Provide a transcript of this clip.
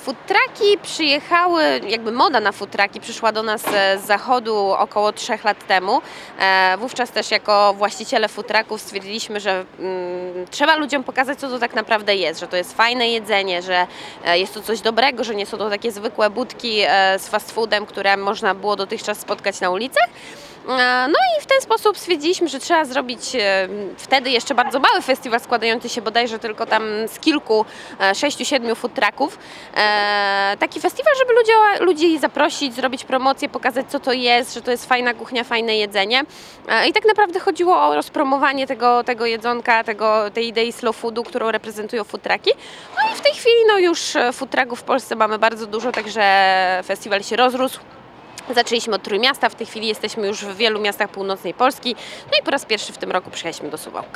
Food trucki przyjechały, jakby moda na food trucki przyszła do nas z zachodu około 3 lat temu. Wówczas też jako właściciele food trucków stwierdziliśmy, że trzeba ludziom pokazać, co to tak naprawdę jest, że to jest fajne jedzenie, że jest to coś dobrego, że nie są to takie zwykłe budki z fast foodem, które można było dotychczas spotkać na ulicach. No i w ten sposób stwierdziliśmy, że trzeba zrobić wtedy jeszcze bardzo mały festiwal składający się bodajże tylko tam z kilku, 6-7 food trucków. Taki festiwal, żeby ludzi zaprosić, zrobić promocję, pokazać, co to jest, że to jest fajna kuchnia, fajne jedzenie. I tak naprawdę chodziło o rozpromowanie tego jedzonka, tej idei slow foodu, którą reprezentują food trucki. No i w tej chwili już food trucków w Polsce mamy bardzo dużo, także festiwal się rozrósł. Zaczęliśmy od Trójmiasta, w tej chwili jesteśmy już w wielu miastach północnej Polski, no i po raz pierwszy w tym roku przyjechaliśmy do Suwałk.